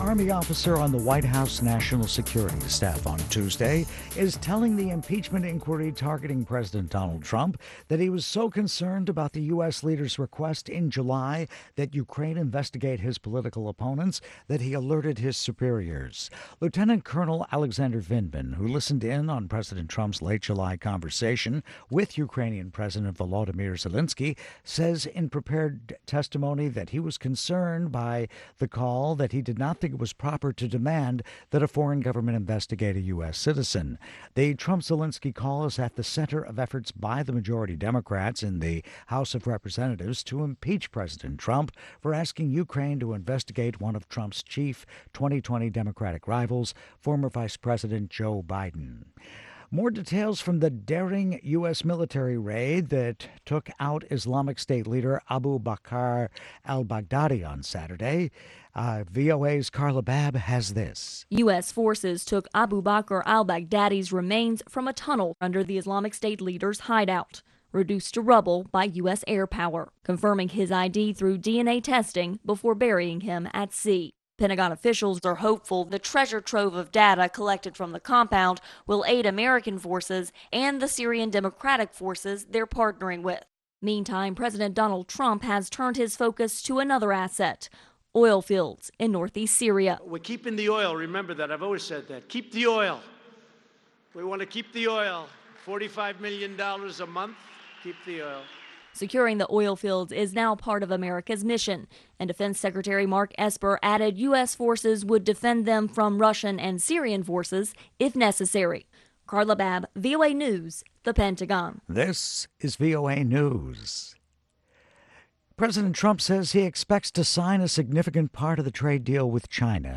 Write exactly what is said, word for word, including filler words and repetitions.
Army officer on the White House National Security Staff on Tuesday is telling the impeachment inquiry targeting President Donald Trump that he was so concerned about the U S leader's request in July that Ukraine investigate his political opponents that he alerted his superiors. Lieutenant Colonel Alexander Vindman, who listened in on President Trump's late July conversation with Ukrainian President Volodymyr Zelensky, says in prepared testimony that he was concerned by the call, that he did not think it was proper to demand that a foreign government investigate a U S citizen. The Trump-Zelensky call is at the center of efforts by the majority Democrats in the House of Representatives to impeach President Trump for asking Ukraine to investigate one of Trump's chief twenty twenty Democratic rivals, former Vice President Joe Biden. More details from the daring U S military raid that took out Islamic State leader Abu Bakr al-Baghdadi on Saturday. Uh, V O A's Carla Babb has this. U S forces took Abu Bakr al-Baghdadi's remains from a tunnel under the Islamic State leader's hideout, reduced to rubble by U S air power, confirming his I D through D N A testing before burying him at sea. Pentagon officials are hopeful the treasure trove of data collected from the compound will aid American forces and the Syrian Democratic Forces they're partnering with. Meantime, President Donald Trump has turned his focus to another asset, oil fields in northeast Syria. We're keeping the oil. Remember that. I've always said that. Keep the oil. We want to keep the oil. forty-five million dollars a month. Keep the oil. Securing the oil fields is now part of America's mission, and Defense Secretary Mark Esper added U S forces would defend them from Russian and Syrian forces if necessary. Carla Babb, V O A News, the Pentagon. This is V O A News. President Trump says he expects to sign a significant part of the trade deal with China